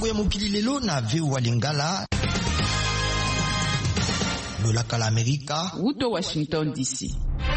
ya mokili lelo na VOA Lingala. Lolaka la Amerika. Uto Washington DC.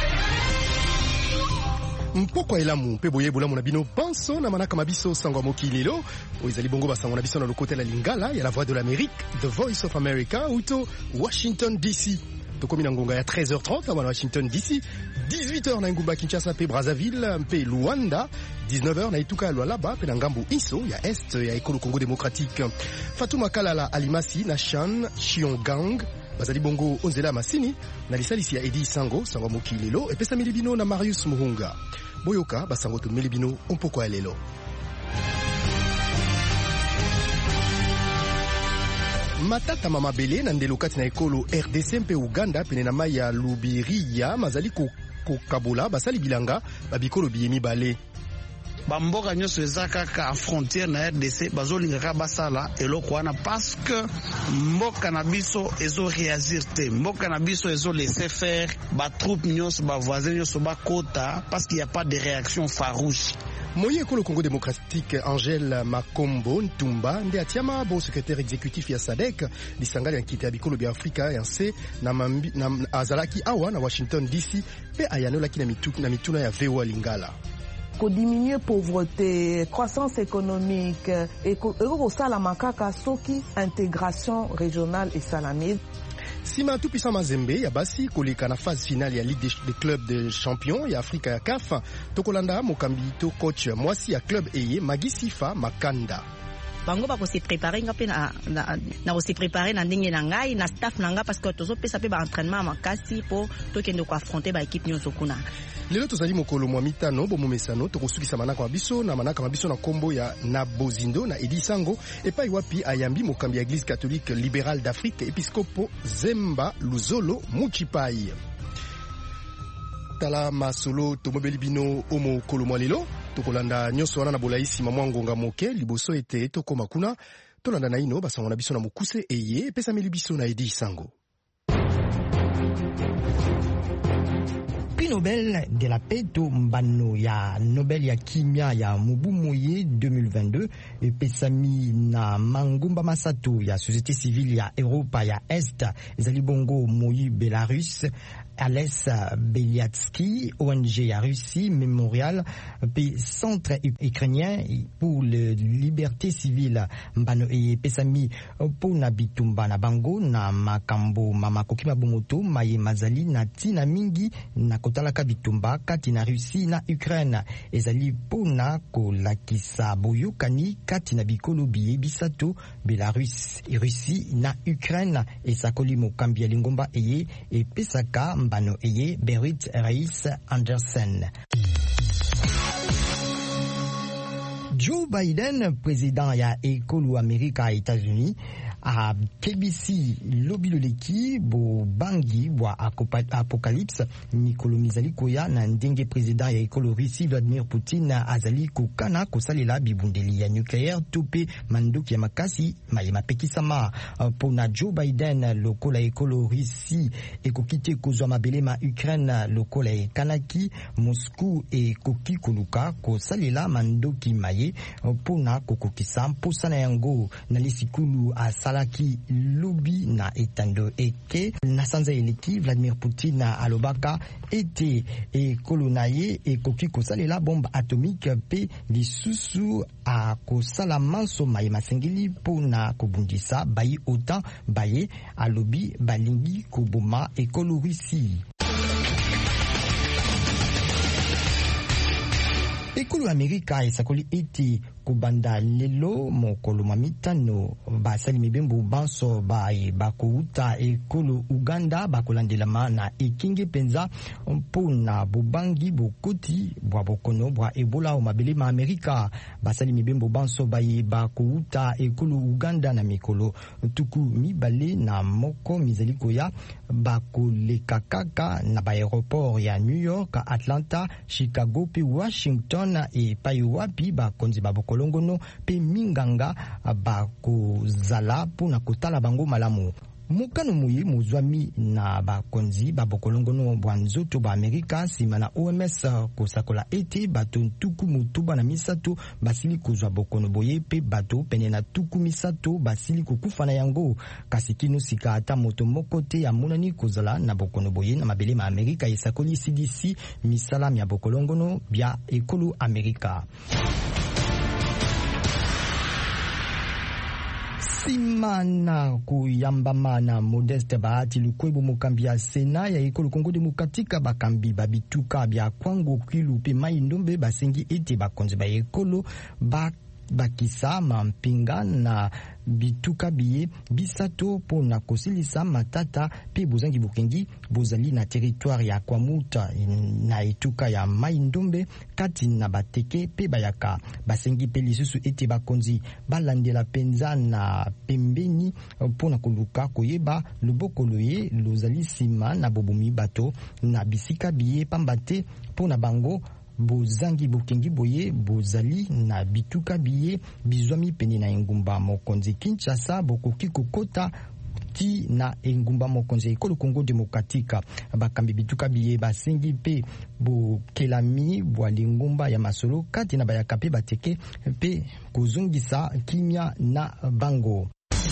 Mpoko elamu pe boye bolamu na bino banso na manaka mabiso sango mokili lelo oizali bongo basango na biso na lokote la Lingala ya la voix de l'Amérique, The Voice of America, uto Washington DC. Tokomi na ngonga ya 13h30 à Washington DC, 18h na ngumba Kinshasa pe Brazzaville pe Luanda, 19h na Ituka Lualaba pe na ngambu Iso ya Est ya Ekolo Congo Démocratique. Fatuma Kalala Alimasi na Shan Chiongang bazali bongo onzela masini na lisalisi ya Edi Sango sango mokili lelo epesa milibino na Marius Muhunga. Boyoka basango to milibino ompoko ya lelo. Matata mama bele na ndelo kati na ekolo RDC mpe Uganda pene na mai ya Lubiriya mazali kokabola basali bilanga babikolo biyemi bale. Bamboka nyonso eza kaka frontière na RDC bazolingaka basala eloko wana parce que mboka na biso ezo réagir te, mboka na biso ezo laisser faire ba troupe nyonso ba voisins nyonso bakota parce qu'il y a pas de réaction farouche. Moye ekolo Congo Démocratique Angèle Makombo Ntumba nde atiama bo secrétaire exécutif ya SADC lisanga ya nkite ya bikolo bya Afrika ya nse na azalaki awa na Washington DC pe ayanolaki na mituna ya VOA Lingala. Diminuer pauvreté, croissance économique et la makaka soki intégration régionale et salamide. Sima Tupisa Mazembe ya basi koleka na phase finale ya Ligue des clubs de champions ya Afrika ya CAF tokolanda mokambi to coach mwasi ya club eye Magisifa Makanda. Bango ba ko se préparer nga pe na ko se préparer na ndenge na ngai na staff na nga parce que tozo pesa pe ba entraînement makasi po to kende ko affronter ba équipe nyonso kuna. Lelo tozali mokolo mwa mitano bomo mesano tokosukisa manaka mabiso na kombo ya Nabozindo na Edi Sango epai wapi ayambi mokambi ya Église catholique libérale d'Afrique Episcopo Zemba Luzolo Muchipai. Tala masolo tomobeli bino omo kolomwa lelo tokolanda nyonso wana na bolaisi mamwa ngonga moke liboso ete tokoma kuna tolanda na ino basango na biso na mokuse eye epesa meli biso na Edi Sango. Nobel de la paix to mbano ya Nobel ya kimia ya Mubu Moye 2022 pesami na mangumba masato ya société civile ya Europa ya Est ezali bongo Moyi Belarus Ales Beliatsky ONG ya Russie Mémorial pe centre ukrainien pour la liberté civile mbano e pesami pona bitumba na bango na makambo mama kokima bongoto maye mazali na tina mingi na talaka bitumba kati na Russie na Ukraine ezali pona kolakisa boyokani kati na bikolo biye bisato Belarus Russie na Ukraine esakoli mokambi ya lingomba eye epesaka mbano eye Berit Reis Andersen. Joe Biden, président ya ekolo Amerika États-Unis a KBC lobiloleki bo bangi bwa apocalypse Nikolo Mizali koya na ndenge président ya ekolo Russie Vladimir Poutine azali kokana kosalela bibundeli ya nucléaire tope mandoki ya makasi mayema pekisama pona Joe Biden lokola ekolo Russie ekokite kozwa mabelema Ukraine lokola ekanaki Moscou ekoki koluka kosalela mandoki maye pona kokokisa mposana yango na lisikulu asalaki lobi na etando eke na sanza eleki Vladimir Poutine alobaka ete ekolo na ye ekoki kosalela bombe atomique pe lisusu a kosala manso maye masengeli pona kobundisa bayi OTAN baye alobi balingi koboma ekolo Russie. Ekolo Amerika esakoli eti kubanda lelo mokolo mamitano basali mibembo banso bakouta ekolo Uganda bakolandelama na ekinge penza mpona bobangi bokoti bwa bokono bwa Ebola o mabele ma Amerika basali mibembo banso bakouta ekolo Uganda na mikolo tuku mibale na moko mizaliko ya bakoleka kaka na aéroport ya New York, Atlanta, Chicago pe Washington e payo wapi bakonzi babokolongono pe minganga bakozala pona kotala bango malamu. mukano muye muzwami na bakonzi babokolongono bwa nzoto ba Amerika sima na OMS kosakola ete bato ntuku mutuba na misato basili kozwa bokono boye pe bato pene na tuku misato basili kokufa na yango kasi kino sika ata moto moko te ya monani kozala na bokono boye na mabele ma Amerika esakoli CDC misala ya bokolongono bya ekolo Amerika. Simana kuyambamana Modeste Bahati Lukwebo mokambi ya Sena ya ekolo Kongo Demokratika bakambi babituka bya kwango kwilu pe mai ndombe basengi ete bakonzi ba ekolo bakisa mampinga na bituka biye bisato pona kosilisa matata pe bozangi bukengi bozali na territoire ya Kwamuta na etuka ya mai ndombe kati na bateke pe bayaka basengi pe lisusu ete bakonzi balandela penza na pembeni pona koluka koyeba lubokolo ye lozali sima na bobomi bato na bisika biye pambate pona bango bozangi bukengi boye bozali na bituka biye bizwami pene na engumba mokonzi Kinshasa bokoki kokota ti na engumba mokonzi ekolo Kongo Demokratika bakambi bituka biye basengi pe bokelami bwa lingumba ya masolo kati na bayaka pe bateke pe kozongisa kimia na bango.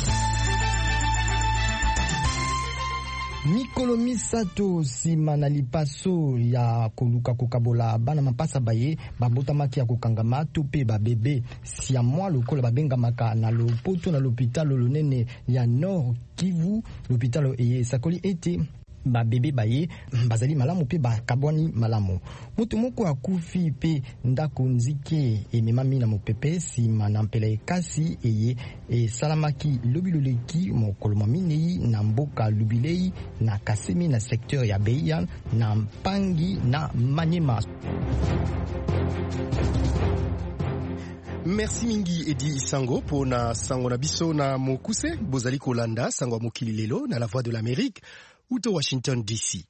Mikolo misato sima na lipaso ya koluka kokabola bana mapasa baye babotamaki ya kokangama to pe babebe sia mwa lokola babengamaka na lopoto na l'hôpital lonene ya Nord Kivu l'hôpital eye sakoli ete ba bebe baye bazali malamu pe bakabwani malamu moto moko akufi pe ndako nzike ememami na mopepe sima na mpela ekasi eye esalamaki lobiloleki mokolo minei na mboka Lubilei na Kasemi na secteur ya Beya na Mpangi na Manyema. Merci mingi Edi Sango pona sango na biso na mokuse bozali kolanda sango ya mokili lelo na la voix de l'Amérique ou de Washington DC.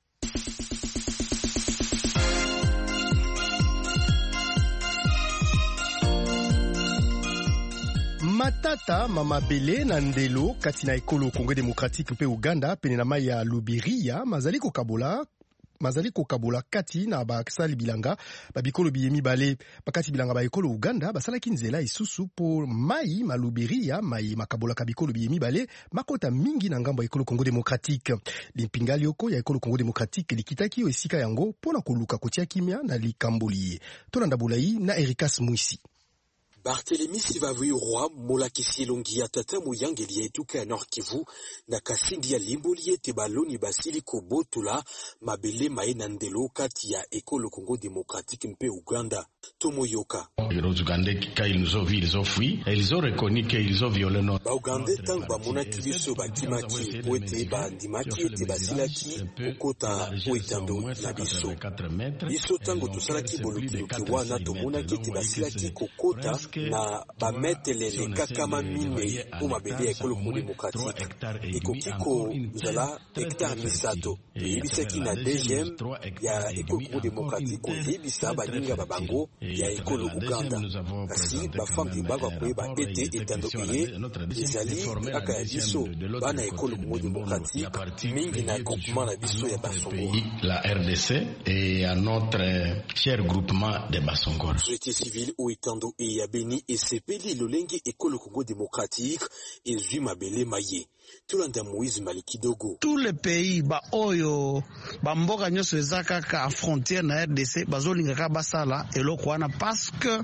Matata mama bele na ndelo kati na ekolo Congo Démocratique pe Uganda pene na mai ya Lubiria mazali kokabola kati na bakasali bilanga babikolo biyemi bale bakati bilanga ba ekolo Uganda basalaki nzela isusu po mai malubiria mai makabola kabikolo biyemi bale makota mingi na ngambo ya ekolo Congo Démocratique limpinga lioko ya ekolo Congo Démocratique likitaki esika yango pona koluka kotia kimia na likamboli tolanda bulai na Erikas Mwisi. Barthélemy Sivavu Roi molakisi elongi ya tata muyangeli ya etuka ya Nord Kivu na kasindi ya limboli ete baloni basili kobotula mabele maye na ndelo kati ya ekolo Congo Démocratique mpe Uganda. Tomoyoka. Les Ougandais, quand ils nous ont vus, ils ont fui et ils ont reconnu qu'ils ont violé notre... Ba-Ougandais tango bamonaki biso bakimaki po ete bandimaki ete basilaki okota po etando na biso. Biso tango tosalaki bolukiluki wana tomonaki ete basilaki kokota na bametelele kakama mine po mabele ya ekolo Congo Démocratique. Ekoki kozala hectare misato. Toyebisaki na DGM ya ekolo Congo Démocratique koyebisa baninga babango ya ekolo Uganda. Kasi bafambi bagwa koyeba ete etando iye ezali aka ya biso bana ekolo Congo Démocratique mingi na groupement na biso ya Basongo. La RDC et à notre cher groupement de Basongo. Société civile ou etando et ya beni esepeli lolenge ekolo Congo Démocratique ezwi mabele maye. Tous les pays ba oyo ba mboka nyonso ezaka ka frontière na RDC bazolinga ka basala eloko wana parce que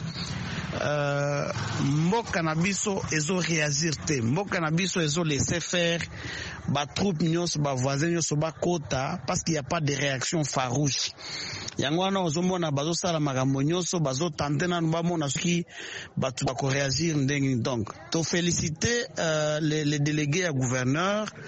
mboka na biso ezo réagir te, mboka na biso ezo laisser faire ba troupe nyonso ba voisins nyonso ba kota parce qu'il y a pas de réaction farouche. Yango wana ozomona bazosala makambo nyonso bazotante nanu bamona soki batu bako réagir ndenge. Donc to féliciter les délégués à gouverneur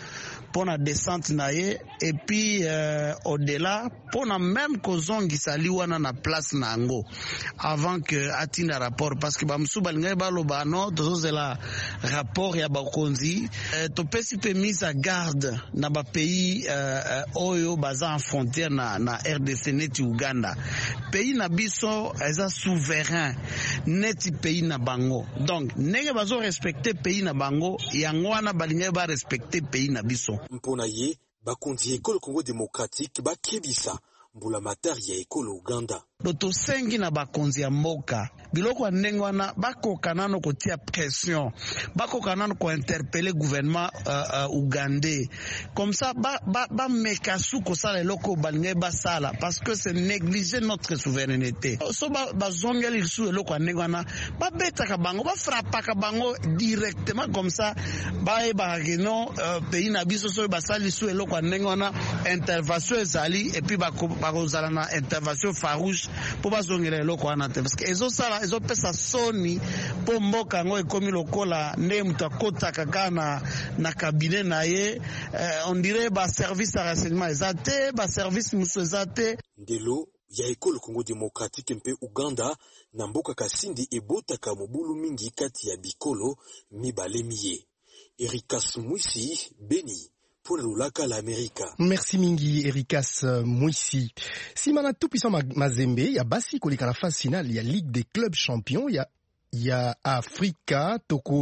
pour la descente naie et puis au-delà pour na même kozongi sali wana na place nango avant que atina rapport parce que bamsu balinga baloba no tozozela rapport ya bakonzi to pesi pe mise à garde na ba pays oyo baza en frontière na RDC neti Uganda pays na biso eza souverain neti pays na bango donc nenge bazo respecter pays na bango yango wana balinga ba respecter pays na biso mpona ye bakonzi ekolo Congo démocratique bakebisa mbula matari ya ekolo Uganda Doto sengi na bakonzi ya mboka biloko ya ndenge wana bakoka nano kotia pression bakoka nano ko interpeller gouvernement ougandais comme ça ba mekasu ko sala eloko balinge basala parce que c'est négliger notre souveraineté so ba zongeli su eloko ya ndenge wana ba betaka bango ba frappaka bango directement comme ça ba non pays na biso so ba sali su eloko ya ndenge wana intervention ezali et puis ba kozala na intervention farouche pour bazongela eloko wana te parce que ezo pesa soni po mboka ngo ekomi lokola ne mutu akotaka kana na cabinet na ye on dirait ba service à renseignement ezate ba service musu ezate ndelo ya ekolo Congo démocratique mpe Uganda na mboka Kasindi ebotaka mobulu mingi kati ya bikolo mibale miye Erikas Mwisi Beni pour l'Ulaka l'Amérique. Merci mingi Erikas Mwisi. Simana tout puissant Mazembe, ya basi kolika na phase finale ya Ligue des clubs champions, ya Afrika toko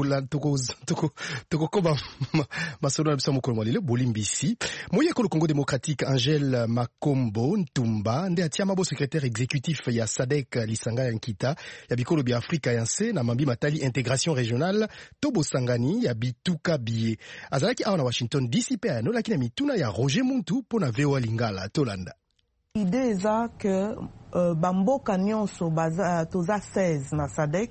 koba masono na biso mokolo mwalele bolimbisi moye ekolo Congo démocratique Angel Makombo Ntumba nde atia mabo secrétaire exécutif ya SADC lisanga ya Nkita ya bikolo bya Afrika yanse na mambi matali intégration régionale Tobo Sangani ya bituka biye azalaki awa na Washington DC pe no lakini mituna ya Roger Muntu pona VOA Lingala Tolanda. L'idée est que bamboka nyonso baza toza 16 na SADC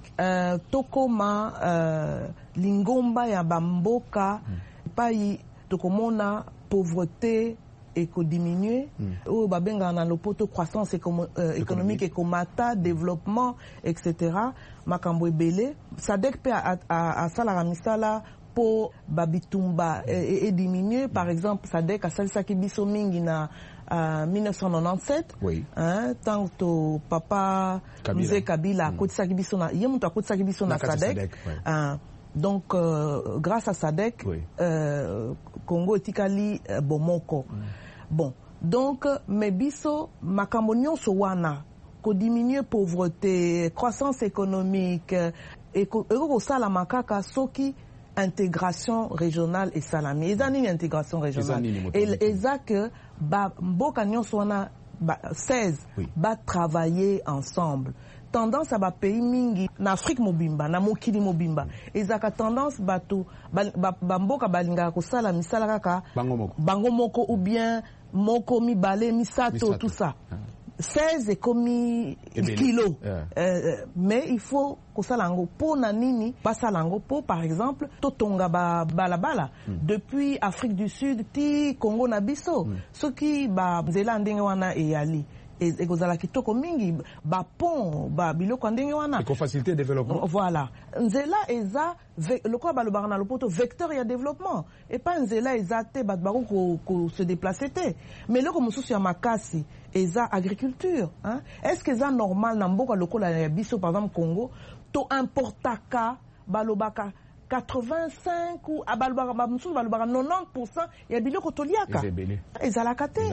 tokoma lingomba ya bamboka pai tokomona pauvreté ekodiminuer oyo babenga na lopoto croissance économique ekomata développement etc. makambo ebele SADC pe asalaka misala po babitumba diminuer par exemple SADC asalisaki biso mingi na 1997 oui. Tant que papa Mzee Kabila akotisaki biso na ye mutu akotisaki biso na SADC donc grâce à SADC oui. Congo etikali bomoko bon donc mais biso makambo nyonso wana ko diminuer pauvreté croissance économique ekosala makaka soki intégration régionale et salami. Eza nini intégration régionale? Eza que mboka nyonso wana 16 oui. Ba travailler ensemble. Tendance à ba pays mingi na Afrique mobimba na mokili mobimba. Eza ka tendance bato ba mboka balinga ko sala misala kaka bango moko ou bien moko mibale misato tout ça. 16 est commis kilos. Mais il faut que ça lango pour nanini, basa lango pour par exemple totonga balabala depuis Afrique du Sud ti Congo na biso. Ce qui ba nzela ndenge wana eyali. Et kozala kitoko mingi ba pont ba biloko ndenge wana. Et faciliter le développement. Voilà. Nzela eza le quoi balobara na lopoto vecteur ya développement et pas nzela eza te ba bako ko se déplacer te. Mais loko mususu ya makasi eza agriculture hein. Est-ce que c'est normal na mboka lokola ya biso par exemple Congo to importaka balobaka 85 ou abalbara 90% ya biloko toliaka ezalaka te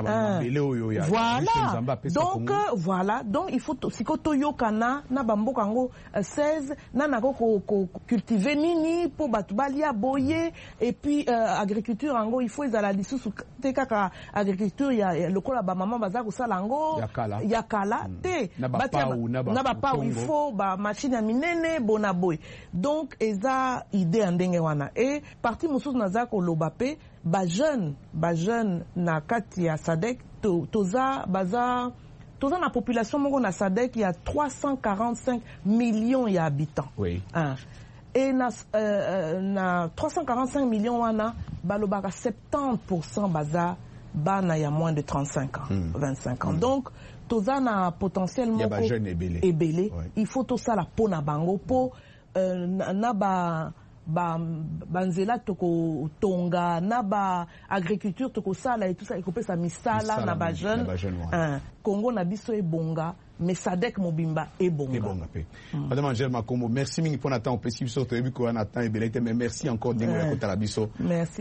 voilà donc il faut sikoto yokana na bamboka ngo 16 na nako cultiver nini po batu balia boye et puis agriculture ngo il faut ezala lisusu te kaka agriculture ya lokola ba maman baza ko sala ngo yakala te na ba pa il faut ba machine ya minene bona boy donc eza idée ndenge wana et parti mususu naza ko lobape ba jeune na kati ya SADC toza na population moko na SADC il y a 345 millions ya habitants oui. Et na 345 millions wana balobaka 70% baza bana ya moins de 35 ans 25 ans donc toza na potentiel moko ebele il faut to sala pona bango po na ba banzela toko tonga na ba agriculture toko sala et tout ça ekopesa misala na ba jeune Congo na biso ebonga mais Sadek Mobimba ebonga pe. Madame Angèle Makombo, merci mingi pour Nathan possible sur te ko Nathan et Belete, mais merci encore dingo ya kotala biso. Merci.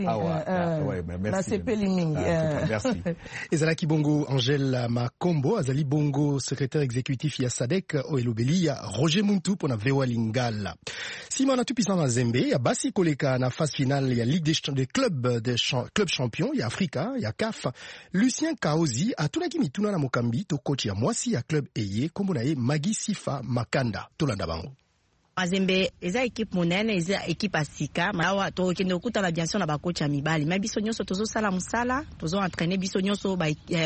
Merci. Merci. Ezalaki bongo Angèle Makombo, azali bongo secrétaire exécutif ya Sadek o elobeli ya Roger Muntu pour na VOA Lingala. Simona Tupisa Mazembe ya basi koleka na phase finale ya Ligue des clubs champions ya Afrika ya CAF. Lucien Kaozi atulaki mituna na Mokambi to coach ya mwasi ya club eye kombo na ye Magi Sifa Makanda tolanda bango. Mazembe eza équipe monene eza équipe asika mawa to kende okutana bien sûr na ba coach ya mibali mais biso nyonso tozo sala musala tozo entraîner biso nyonso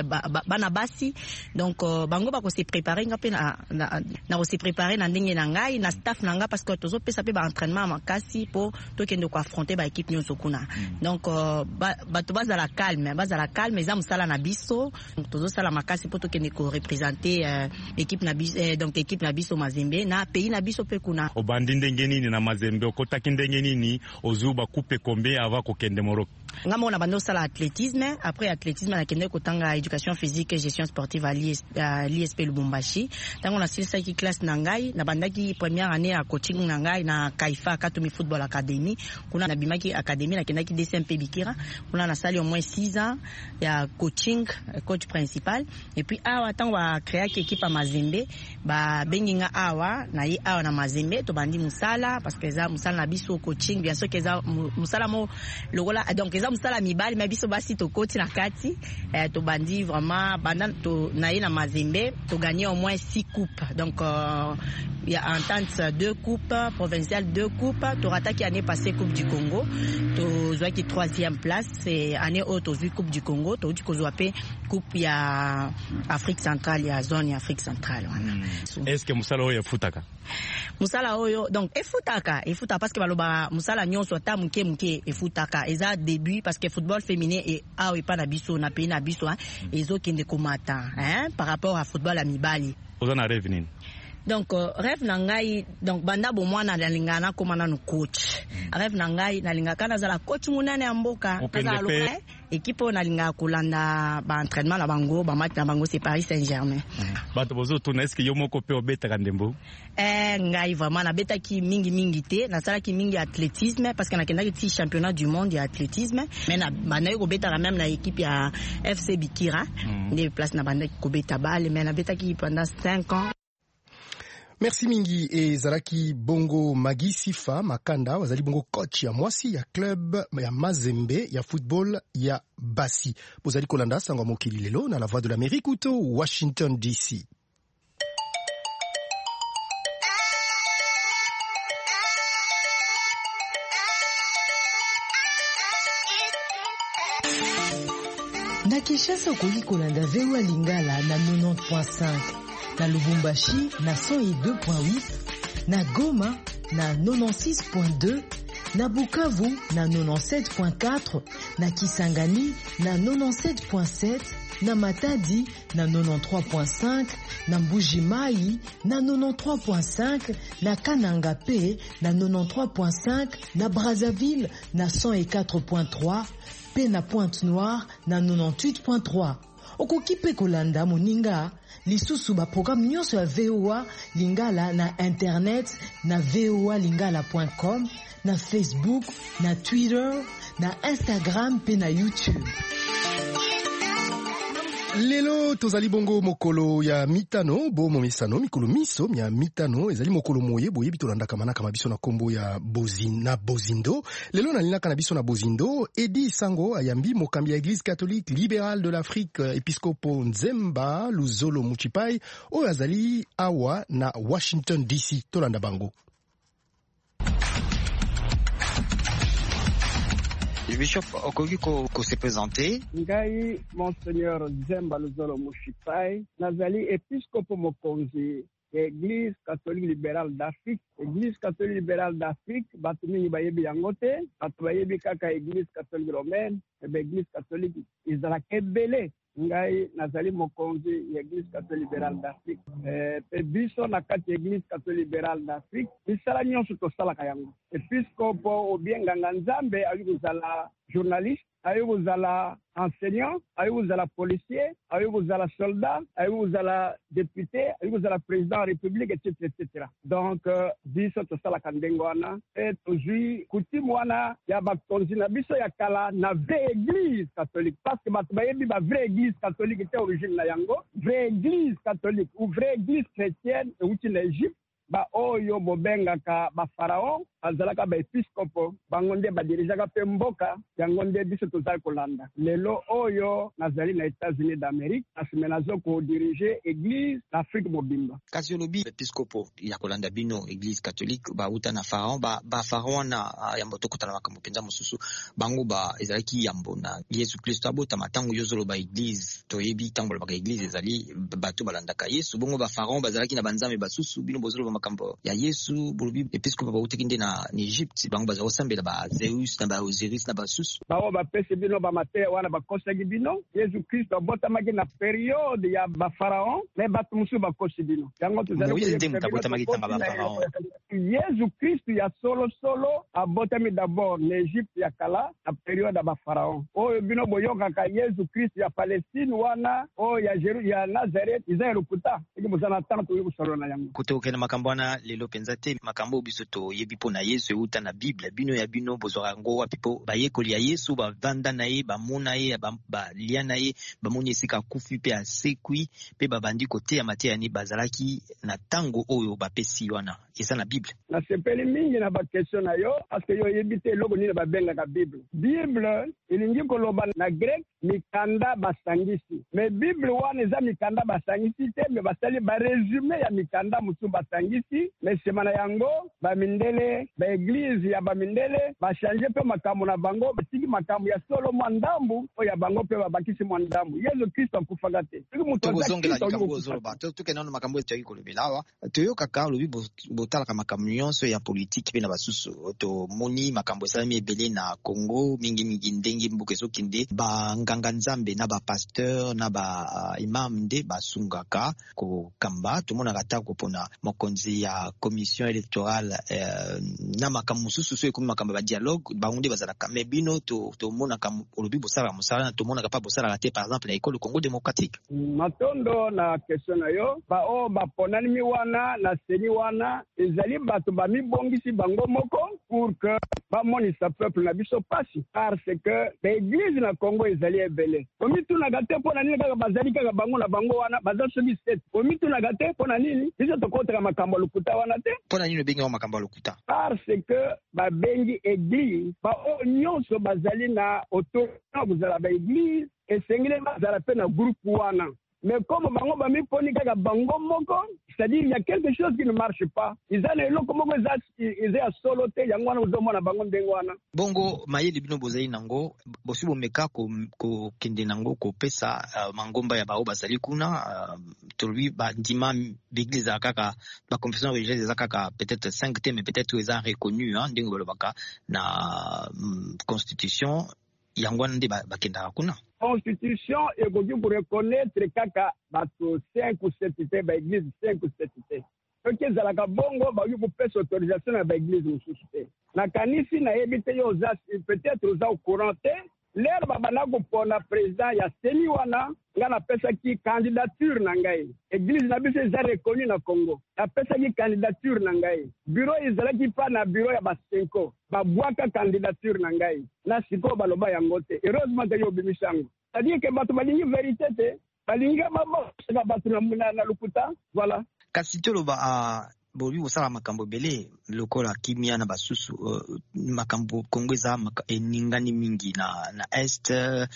bana basi donc bango ba ko se préparer ngape na ko se préparer na ndenge na ngai na staff na nga parce que tozo pesa pe ba entraînement makasi pour to kende ko affronter ba équipe nyonso kuna donc ba to bazala calme eza musala na biso tozo sala makasi pour to kende ko représenter équipe na biso donc équipe na biso Mazembe na pays na biso pe kuna obandi ndenge nini na Mazembe okotaki ndenge nini ozuba coupe combien avant kokende Morocco ngamo na bando sala athlétisme après athlétisme na kende kotanga éducation physique et gestion sportive à l'ISP Lubumbashi tango na silisa ki classe na ngai na bandaki première année à coaching na ngai na Kaifa Katumi Football Academy kuna na bimaki académie na kendaki DCMP Bikira kuna na sali au moins 6 ans ya coaching coach principal et puis awa tango wa créer équipe à Mazembe ba benginga awa na yi awa na Mazembe to bandi musala parce que za musala na biso coaching bien sûr que za musala mo logola donc eza musala mibali mais biso basi to coach na kati to bandi vraiment banda to na yi na Mazembe to gagner au moins 6 coupes donc il y a entente 2 coupes provinciales 2 coupes to rataki année passée coupe du Congo to zwa ki 3e place c'est année auto vu coupe du Congo to di ko zwa pe coupe ya Afrique centrale ya zone ya Afrique centrale est-ce que musala oyo futaka musala oyo donc efutaka parce que baloba musala nyonso ata muke efutaka eza début parce que football féminin et awe pa na biso na pays na biso ezo kende komata par rapport à football à mibali ozana rêve nini donc rêve na ngai donc banda bo mwana nalingana komana no coach rêve na ngai nalingaka na zala coach munane ya mboka na loka équipe nalinga kolanda ba entraînement na bango ba match na bango c'est Paris Saint-Germain bato bozo tuna est-ce que yo moko pe obeta kandembo ngai vraiment na beta ki mingi te na sala ki mingi athlétisme parce que na kenda ki championnat du monde ya athlétisme mais na bana ko beta même na équipe ya FC Bikira ne place na banda ko beta balle mais na beta ki pendant 5 ans. Merci mingi et Zaraki bongo Magi Sifa Makanda wazali bongo coach ya mwasi ya club ya Mazembe ya football ya basi bozali kolanda sangwa mokili lelo na la voix de l'Amérique uto Washington DC. Na Kinshasa okoki kolanda VOA Lingala na 90.5 na Lubumbashi na 102.8, na Goma na 96.2, na Bukavu na 97.4, na Kisangani na 97.7, na Matadi na 93.5, na Mbuji-Mayi na 93.5, na Kananga pe na 93.5, na Brazzaville na 104.3, pe na Pointe-Noire na 98.3. Okoki pe kolanda moninga lisusu ba programme nyonso ya VOA Lingala na internet na voalingala.com, na Facebook, na Twitter, na Instagram pe na YouTube. Lelo tozali bongo mokolo ya mitano bo momisano mikolo miso ya mitano ezali mokolo moye boye bitolanda kamana kama biso na kombo ya Bozindo. Lelo na linaka na biso na Bozindo Edi Sango ayambi mokambi ya Église catholique libérale de l'Afrique Episcopo Nzemba Luzolo Muchipai oyo azali awa na Washington DC tolanda bango. Le bishop okoki ko se présenter. Ngai Monseigneur Nzemba Luzolo Mushipai nazali episcopo mokonzi Église catholique libérale d'Afrique. Église catholique libérale d'Afrique, bato mingi bayebi yango te, bato bayebi kaka Église catholique romaine, Église catholique ezalaka ebele. Ngai nazali mokonzi ya Église catholique libérale d'Afrique. Pe biso na kati Église catholique libérale d'Afrique, misala nyonso tosalaka yango. Episcopo obienganga nzambe ayi kozala journaliste, ayi kozala enseignant, ayi kozala policier, ayi kozala soldat, ayi kozala député, ayi kozala président de la République, etc. Donc biso tosalaka ndenge wana e tozwi coutume wana ya bakonzi na biso ya kala na vraie église catholique, parce que bato bayebi ba vraie église catholique te origine na yango. Vraie église catholique ou vraie église chrétienne euti na Égypte, ba oyo bobengaka ba pharaon azalaka ba episcopo bango nde badirijaka mpe mboka yango nde biso tozali kolanda. Lelo oyo nazali na États-Unis d'Amérique, asime nazo kodirige église d'Afrique mobimba. Kasi olobi episcopo ya kolanda bino église catholique bauta na pharaon ba pharaon na yambo tokotana makambo penza mosusu bango ba ezalaki yambo na Yesu Kristo abota matango yozolo ba église toyebi tango ba église ezali bato balandaka Yesu bongo ba pharaon bazalaki na banzambe basusu bino bozolo makambo ya Yesu bolobi episcopo bautekinde na Egypte bango baza osambela ba Zeus na ba Osiris na basusu bawo bapesi bino ba mateya wana bakosaki bino. Yesu Kristo abotamaki na periode ya ba pharaon mais bato musu bakosi bino yango tozali Yesu Kristo ya solo abotami d'abord na Egypte ya kala na periode ya ba pharaon oyo bino boyokaka Yesu Kristo ya Palestine wana oyo ya Nazareth iza lokuta iki bozana tanto yo kusolo na yango kutoka na makambo wana lelo penza te makambo biso to yebi pona Yesu euta na Bible bino ya bino bozora ngo wa pipo bayekoli ya Yesu bavanda na ye bamona ye balia na ye bamoni esika kufi pe asekwi pe babandi kote ya mateya ni bazalaki na tango oyo bapesi wana eza na Bible. Na sepeli mingi na ba question na yo parce que yo yebite logo ni ba benga ka Bible. Bible ilingi koloba na grec mikanda basangisi. Mais Bible wana eza mikanda basangisi te mais basali ba résumé ya mikanda musu basangisi mais semana yango ba mindele ba église ya ba mindele ba changer pe makambo na bango batiki makambo ya solo mwandambu o ya bango pe babakisi mwandambu. Yesu Kristo akufanga te. Tozongela likambo zoloba tukena makambo etu yikolobelawa toyoka ka lobi botalaka makambo nyonso ya politique pe na basusu to moni makambo esalami ebele na Congo mingi ndenge mbuka ezokinde ba nganga nzambe na ba pasteur na ba imam nde basungaka ko kamba tomonaka tako pona mokonzi ya commission électorale na makambo mususu so ekomi makambo ba dialogue bango nde bazalaka mais bino to monaka olobi bosala mosala tomonaka pa bosala te par exemple na école Congo démocratique. Matondo na question na yo ba o ba ponani wana na seni wana ezali bato ba mibongisi bango moko pour que ba monisa peuple na biso pasi parce que l'église na Congo ezali ebele omitu na gate pona nini kaka bazali kaka bango na bango wana bazasobi set omitu na gate pona nini biso tokotaka makambo lokuta wana te pona nini bengi makambo lokuta parce que ba bengi église ba o nyonso bazali na autorité bozala ba église esengeli bazala pe na groupe wana. Mais comme bango bami poni kaka bango moko, c'est-à-dire il y a quelque chose qui ne marche pas. Ils ont le comment ils a solo te yango wana uzomona bango ndengo wana. Bongo mayeli bino bozali nango bosibo meka ko kende nango ko pesa mangomba ya bao bazali kuna tolui ba ndima l'église kaka la confession religieuse kaka peut-être 5 thèmes mais peut-être ils ont reconnu ndengo balobaka na constitution yango nde bakenda kuna. Constitution ekoki pour reconnaître kaka bato 5 ou 7 te ba église 5 ou 7 te. Ok ezalaka bongo bayoki kopesa autorisation na ba église mosusu te. Na kanisi na yebi te yo peut-être oza au courant te lero babanda kopona président ya seni wana nga napesaki candidature na ngai. Église na biso eza reconnu na Congo. Napesaki candidature na ngai. Bureau ezalaki pa na bureau ya basenko. Babwaka candidature na ngai. Na siko baloba yango te. Heureusement te yo bimisango. C'est-à-dire que bato balingi vérité te. Balingi mabo bato na lokuta. Voilà. Kasi toloba bobi bosala makambo bele lokola kimia na basusu makambo Congo eza eningani mingi na est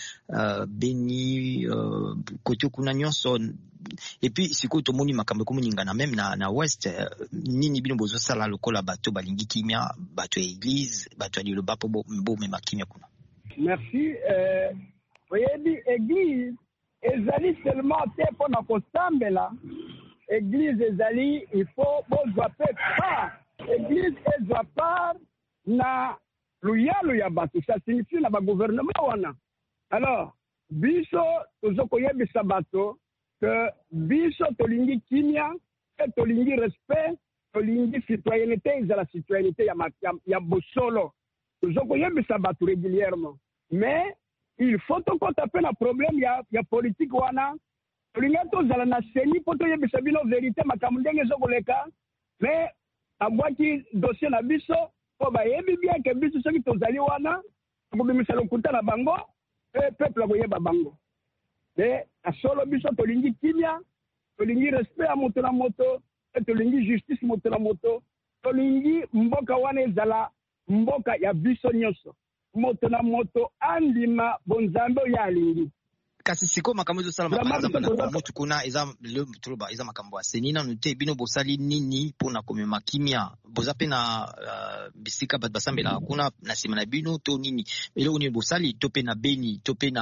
Beni kote kuna nyonso et puis siko tomoni makambo komuningana même na ouest nini bino bozosala lokola bato balingi kimia bato ya église bato ya liloba po mbo mema kimia kuna. Merci. Oyebi église ezali seulement te pona kosambela église ezali il faut bozwa pe part église ezwa part na luyalo ya bato ça signifie na bagouvernement wana. Alors biso tozokoyebisa bato que biso tolingi kimia et tolingi respect tolingi citoyenneté ezala citoyenneté ya bosolo tozokoyebisa bato régulièrement mais il faut tokota pe na problème ya politique wana tolingi tozala na seni po toyebisa bino vérité makambo ndenge ezokoleka mais abwaki dossier na biso po bayebi bien ke biso soki tozali wana tokobimisa lokuta na bango e peuple akoyeba bango te asolo biso tolingi kimia tolingi respect ya moto na moto e tolingi justice moto na moto tolingi mboka wana ezala mboka ya biso nyonso moto na moto andima bonzambe oyo alingi kasi siko makambo ezosala par exemple na motu kuna eza makambo aseni nanu te bino bosali nini mpona komema kimia boza mpe na bisika bato basambelaka kuna na nsima na bino to nini eloko nini bosali to mpe na Beni to mpe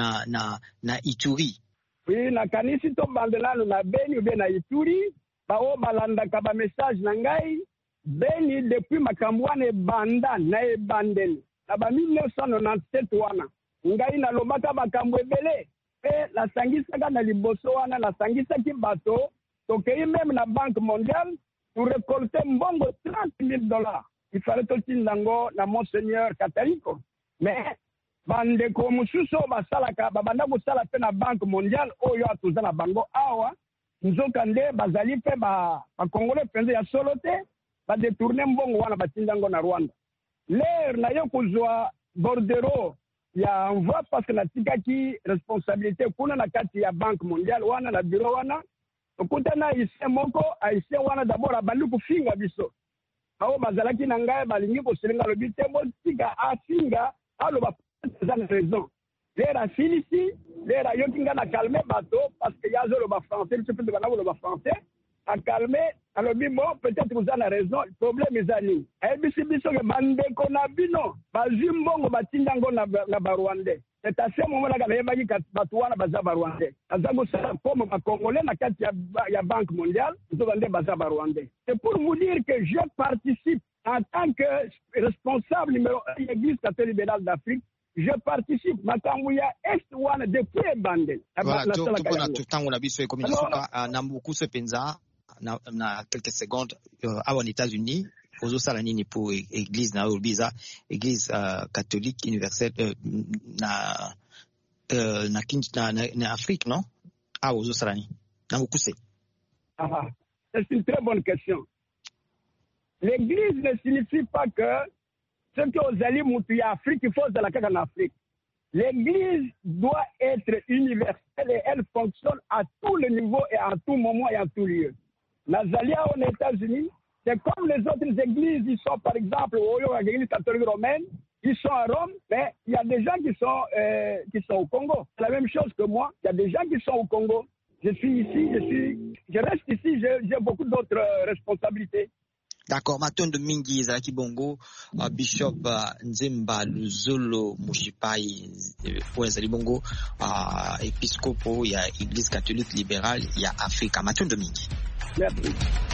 na Ituri? Oui, nakanisi tobandela nanu na Beni ube na Ituri bao balandaka bamessage na ngai Beni depuis makambo wana ebanda na ebandeli na ba 1997 wana ngai nalobaka makambo ebele pe nasangisaka na liboso wana nasangisaki bato tokei même na Banque mondiale to récolter mbongo $30,000 il fallait totinda ngo na Monseigneur Catalico mais bandeko mosusu basalaka babanda kosala pe na Banque mondiale oyo atoza na bango awa nzoka nde bazali mpe bakongole mpenza ya solo te badetourne mbongo wana batinda ngo na Rwanda l'air na yo kozwa bordero ya envoi parce que natikaki responsabilité kuna na kati ya Banque mondiale wana na bureau wana okutana haïtien moko haïtien wana d'abord abandi kufinga biso ao bazalaki na ngai balingi koselenga lobi te botika afinga aloba eza na raison lera asilisi lera yoki nga na calme bato parce que yazoloba français biso mpe tokanda koloba français akalme alobi bon peut-être vous avez raison problème eza nini ayebisi biso ke bandeko na bino bazwi mbongo batinda ngo na barwandais c'est à ce moment là nayebaki bato wana baza barwandais aza kosala comme bakongolais na kati ya Banque mondiale nzoka nde baza barwandais. C'est pour vous dire que je participe en tant que responsable numéro 1 de l'Église catholique libérale d'Afrique. Je participe makambo ya est wana depuis ebandeli tango na biso ekomi na mokuse penza na quelques secondes awa na États-Unis ozosala nini pour église na Olbiza église catholique universelle na Afrique non awa ozosala nini na mokuse? C'est une très bonne question. L'église ne signifie pas que ce que ozali mutu ya Afrique il faut ozala kaka na Afrique. L'église doit être universelle et elle fonctionne à tous les niveaux et à tout moment et à tout lieu. Nazalia aux États-Unis, c'est comme les autres églises, ils sont par exemple l'église catholique romaine, ils sont à Rome, mais il y a des gens qui sont au Congo. C'est la même chose que moi, il y a des gens qui sont au Congo. Je suis ici, je reste ici, j'ai beaucoup d'autres responsabilités. D'accord, matondo mingi ezalaki bongo Bishop Nzemba Luzolo Mushipai po ezali bongo episkopo ya Église catholique libérale ya Afrika. Matondo mingi. Merci.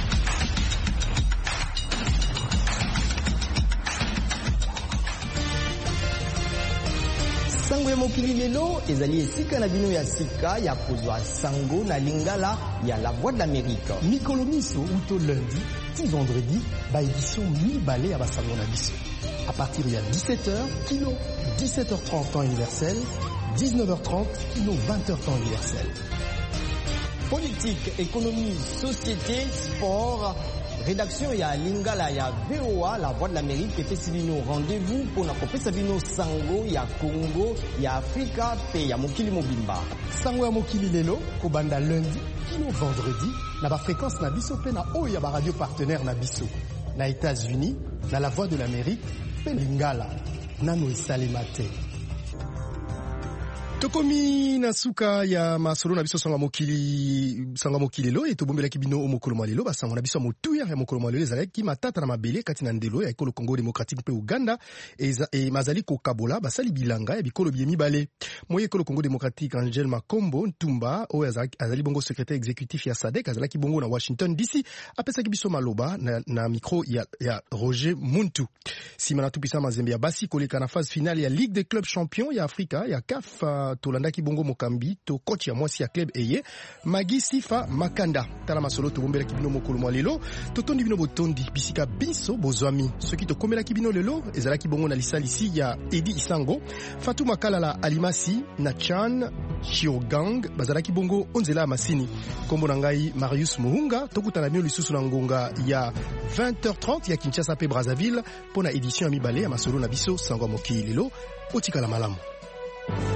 Sango ya mokili lelo ezali esika na bino ya sika ya kozwa sango na lingala ya La Voix de l'Amérique. Mikolo miso uto lundi, ti vendredi, ba édition mi-balé à basango na biso. À partir de 17h, kilo 17h30 temps universel, 19h30, kilo 20h temps universel. Politique, économie, société, sport, rédaction ya lingala ya VOA La Voix de l'Amérique epesi bino rendez-vous pour na kopesa bino sango ya Congo ya Afrika pe ya mokili mobimba. Sango ya mokili lelo kobanda lundi kino vendredi na ba fréquence na biso pe na oyo ya ba radio partenaire na biso na États-Unis na La Voix de l'Amérique pe lingala nano esalema te. tokomi na suka ya masolo na biso sanga mokili lelo et tobombelaki bino o mokolo mwa lelo basango na biso motuya ya mokolo mwa lelo ezalaki matata na mabele kati na ndelo ya ekolo Congo démocratique mpe Uganda e mazali kokabola basali bilanga ya bikolo bie mibale moye ekolo Congo démocratique Angel Makombo Ntumba oyo azali bongo secrétaire exécutif ya SADC azalaki bongo na Washington DC apesaki biso maloba na micro ya Roger Muntu sima na tupisa mazembe ya basi koleka na phase finale ya Ligue des clubs champions ya Afrika ya CAF tolandaki bongo mokambi to coach ya mwasi ya club eye Magi Sifa Makanda tala masolo tobombelaki bino mokolo mwa lelo totondi bino botondi bisika biso bozwami soki tokomelaki bino lelo ezalaki bongo na lisalisi ya Edi Isango Fatou Makalala Alimasi na Chan Chiogang bazalaki bongo onzela ya masini kombo na ngai Marius Muhunga tokutana bino lisusu na ngonga ya 20h30 ya Kinshasa pe Brazzaville pona édition ya mibale ya masolo na biso sango mokili lelo otikala malamu.